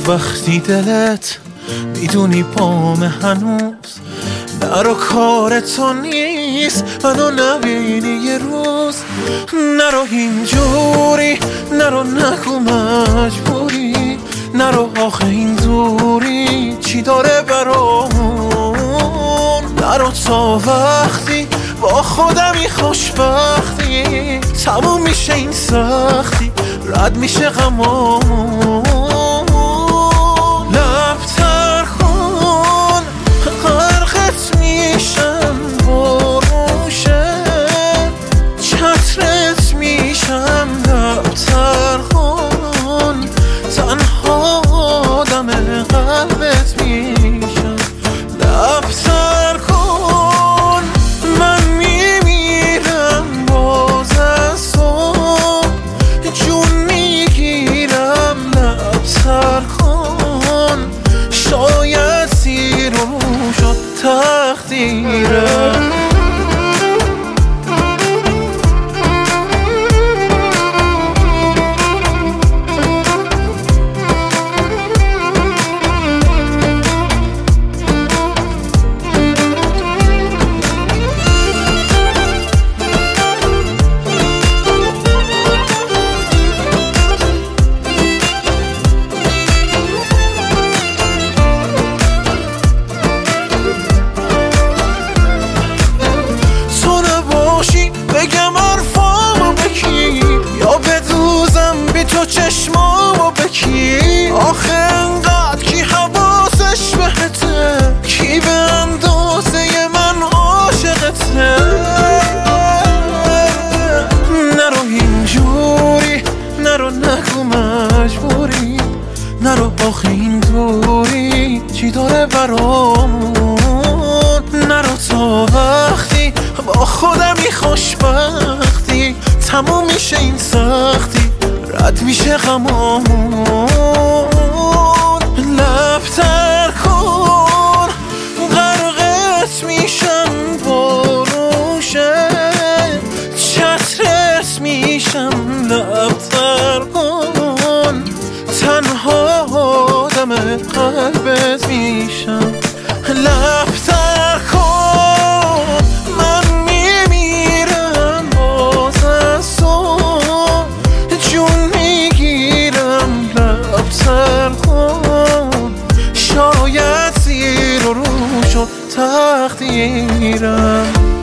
وقتی دلت میدونی پام هنوز نرو کار تو نیست منو نبینی یه روز نرو اینجوری نرو نگو مجبوری نرو آخه این دوری چی داره برامون نرو تا وقتی با خودمی خوشبختی تموم میشه این سختی رد میشه غمامون لبتر کن غرقت میشم بروشه چترت میشم لبتر کن تنها آدم قلبت میشم لبتر کن من میمیرم باز از صبح جون میگیرم لبتر کن شاید سیر و شد تقدیرم بگم حرفامو بکی یا بدوزم بی تو چشمامو بکی آخه انقدر کی حواسش بهته کی به اندازه من عاشقته نرو اینجوری نرو نگو مجبوری نرو آخه این دوری چی داره برامون نرو تا وقتی با خودمی خوشبختی تموم میشه این سختی رد میشه غمامون لبتر کن غرقت میشم بروشه چترت میشم لبتر کن تنها آدم قلبت میشم لبتر کن من میمیرم باز از صبح جون میگیرم لبتر کن شاید زیر و رو شد تقدیرم